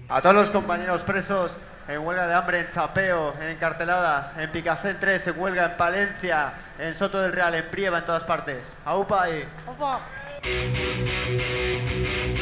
A todos los compañeros presos en huelga de hambre, en Chapeo, en encarceladas, en Picassent 3, en huelga en Palencia, en Soto del Real, en Prieva, en todas partes. ¡Aupa ahí! ¡Opa!